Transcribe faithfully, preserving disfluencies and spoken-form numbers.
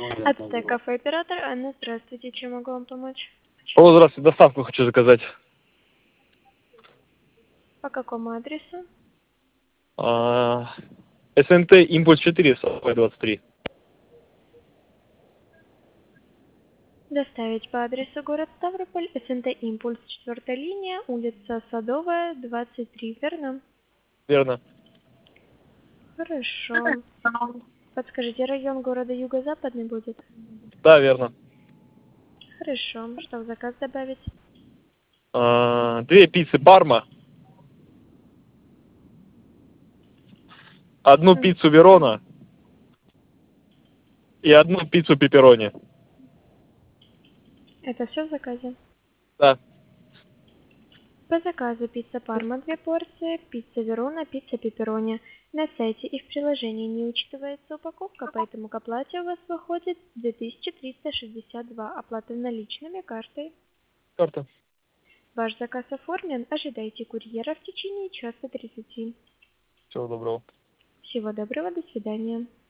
Ацтек кафе оператор Анна, здравствуйте, чем могу вам помочь? О, здравствуйте, доставку хочу заказать. По какому адресу? А, СНТ Импульс четыре, Садовая, двадцать три. Доставить по адресу город Ставрополь, СНТ Импульс, четвертая линия, улица Садовая, двадцать три, верно? Верно. Хорошо. Подскажите, район города Юго-Западный будет? Да, верно. Хорошо. Что в заказ добавить? А, две пиццы Парма, одну М, пиццу Верона и одну пиццу пепперони. Это все в заказе? Да. По заказу пицца Парма две порции, пицца Верона, пицца Пепперони. На сайте и в приложении не учитывается упаковка, поэтому к оплате у вас выходит две тысячи триста шестьдесят два. Оплата наличными картой. Карта. Ваш заказ оформлен. Ожидайте курьера в течение часа тридцати. Всего доброго. Всего доброго, до свидания.